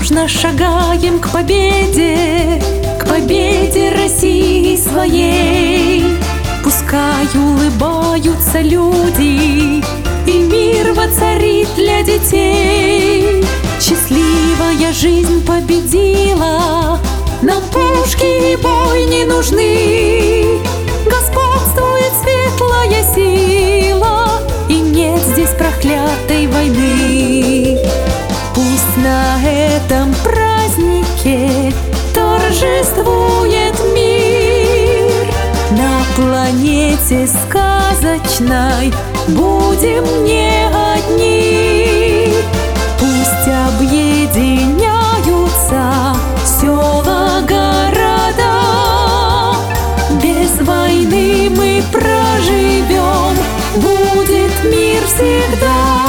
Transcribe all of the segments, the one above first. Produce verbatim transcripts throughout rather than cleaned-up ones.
дружно шагаем к победе, к победе России своей. Пускай улыбаются люди, и мир воцарит для детей. Счастливая жизнь победила, нам пушки и бой не нужны. Господствует светлая сила, и нет здесь проклятой войны. Пусть на этом празднике торжествует мир. На планете сказочной будем не одни. Пусть объединяются села, города. Без войны мы проживем, будет мир всегда.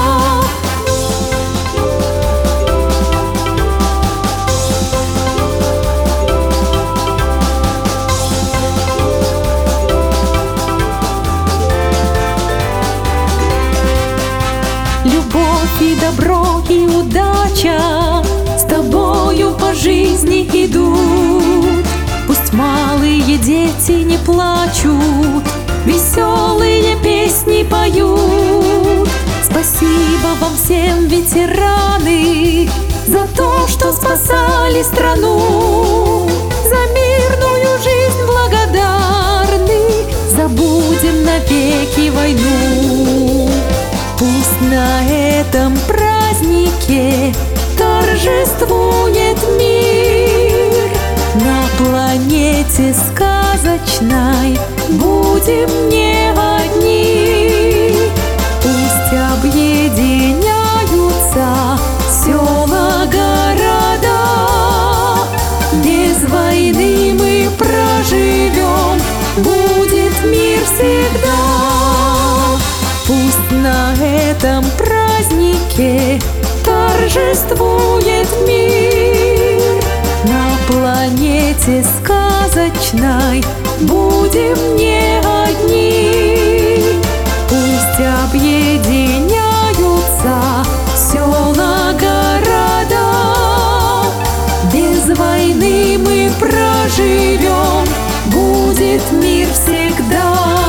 Любовь и добро и удача с тобою по жизни идут. Пусть малые дети не плачут, веселые песни поют. Спасибо вам всем, ветераны, за то, что спасали страну. За мирную жизнь благодарны, забудем навеки войну. Пусть на этом празднике торжествует мир. На планете сказочной будем не одни. Пусть объединяются села, города. Без войны мы проживем, будет мир всегда. Пусть на этом празднике торжествует мир. На планете сказочной будем не одни. Пусть объединяются села, города. Без войны мы проживем, будет мир всегда.